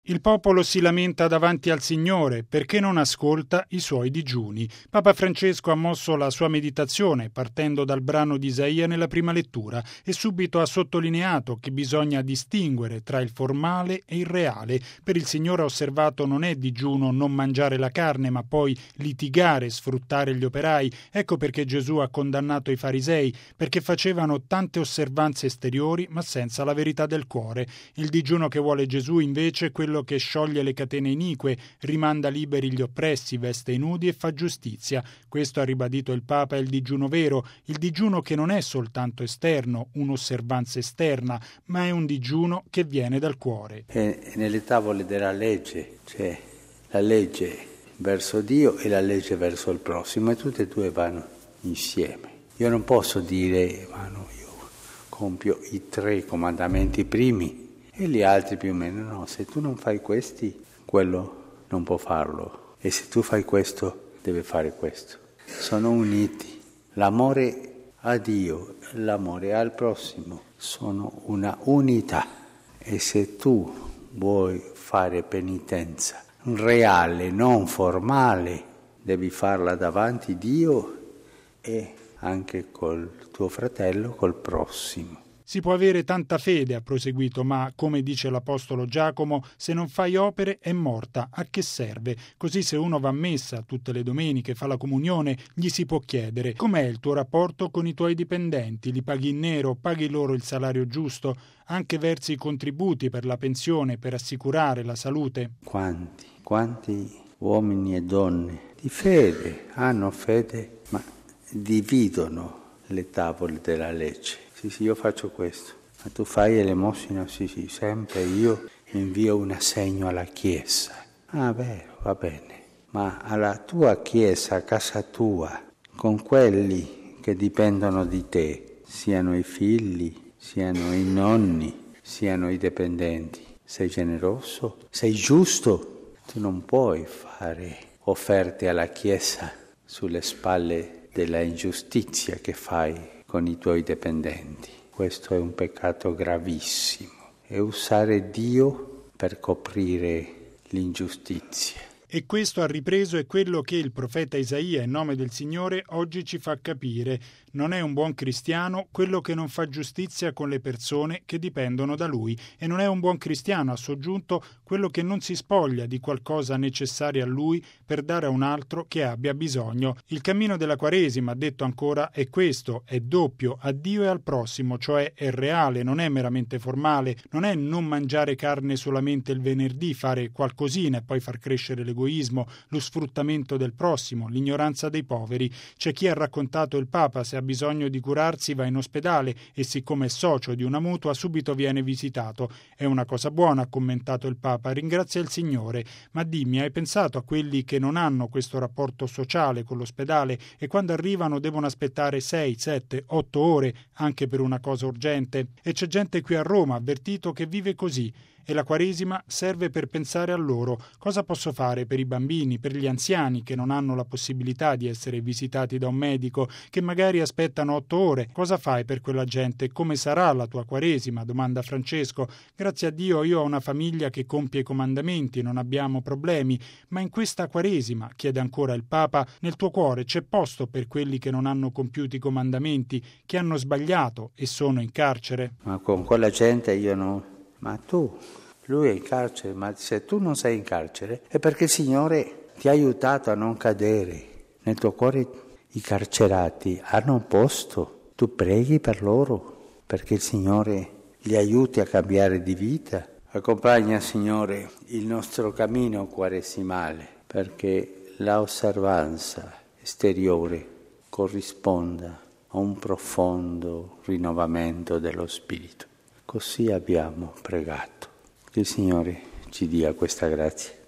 Il popolo si lamenta davanti al Signore perché non ascolta i suoi digiuni. Papa Francesco ha mosso la sua meditazione partendo dal brano di Isaia nella prima lettura e subito ha sottolineato che bisogna distinguere tra il formale e il reale. Per il Signore, ha osservato, non è digiuno non mangiare la carne, ma poi litigare, sfruttare gli operai. Ecco perché Gesù ha condannato i farisei, perché facevano tante osservanze esteriori ma senza la verità del cuore. Il digiuno che vuole Gesù invece è quello che scioglie le catene inique, rimanda liberi gli oppressi, veste i nudi e fa giustizia. Questo, ha ribadito il Papa, è il digiuno vero, il digiuno che non è soltanto esterno, un'osservanza esterna, ma è un digiuno che viene dal cuore. E nelle tavole della legge c'è la legge verso Dio e la legge verso il prossimo, e tutte e due vanno insieme. Io non posso dire, io compio i 3 comandamenti primi e gli altri più o meno. No, se tu non fai questi, quello non può farlo. E se tu fai questo, deve fare questo. Sono uniti. L'amore a Dio, l'amore al prossimo sono una unità. E se tu vuoi fare penitenza reale, non formale, devi farla davanti a Dio e anche col tuo fratello, col prossimo. Si può avere tanta fede, ha proseguito, ma, come dice l'Apostolo Giacomo, se non fai opere è morta, a che serve? Così, se uno va a messa tutte le domeniche, fa la comunione, gli si può chiedere: com'è il tuo rapporto con i tuoi dipendenti? Li paghi in nero? Paghi loro il salario giusto? Anche versi i contributi per la pensione, per assicurare la salute? Quanti uomini e donne di fede, hanno fede, ma dividono le tavole della legge. Sì, io faccio questo. Ma tu fai elemosina? Sì, sempre io invio un assegno alla Chiesa. Ah, vero, va bene. Ma alla tua Chiesa, a casa tua, con quelli che dipendono di te, siano i figli, siano i nonni, siano i dipendenti, sei generoso? Sei giusto? Tu non puoi fare offerte alla Chiesa sulle spalle della ingiustizia che fai con i tuoi dipendenti. Questo è un peccato gravissimo. E usare Dio per coprire l'ingiustizia. E questo, ha ripreso, è quello che il profeta Isaia, in nome del Signore, oggi ci fa capire. Non è un buon cristiano quello che non fa giustizia con le persone che dipendono da lui, e non è un buon cristiano, ha soggiunto, quello che non si spoglia di qualcosa necessaria a lui per dare a un altro che abbia bisogno. Il cammino della Quaresima, ha detto ancora, è questo, è doppio, a Dio e al prossimo, cioè è reale, non è meramente formale, non è non mangiare carne solamente il venerdì, fare qualcosina e poi far crescere l'egoismo, lo sfruttamento del prossimo, l'ignoranza dei poveri. C'è chi, ha raccontato il Papa, se ha bisogno di curarsi va in ospedale e, siccome è socio di una mutua, subito viene visitato. È una cosa buona, ha commentato il Papa, ringrazia il Signore. Ma dimmi, hai pensato a quelli che non hanno questo rapporto sociale con l'ospedale e quando arrivano devono aspettare 6, 7, 8 ore anche per una cosa urgente? E c'è gente qui a Roma, ha avvertito, che vive così. E la Quaresima serve per pensare a loro. Cosa posso fare per i bambini, per gli anziani che non hanno la possibilità di essere visitati da un medico, che magari aspettano 8 ore? Cosa fai per quella gente? Come sarà la tua Quaresima? Domanda Francesco. Grazie a Dio io ho una famiglia che compie i comandamenti, non abbiamo problemi, ma in questa Quaresima, chiede ancora il Papa, nel tuo cuore c'è posto per quelli che non hanno compiuto i comandamenti, che hanno sbagliato e sono in carcere? Ma con quella gente io no. Ma lui è in carcere, ma se tu non sei in carcere è perché il Signore ti ha aiutato a non cadere. Nel tuo cuore i carcerati hanno un posto, tu preghi per loro perché il Signore li aiuti a cambiare di vita. Accompagna, Signore, il nostro cammino quaresimale perché la osservanza esteriore corrisponda a un profondo rinnovamento dello spirito. Così abbiamo pregato. Che il Signore ci dia questa grazia.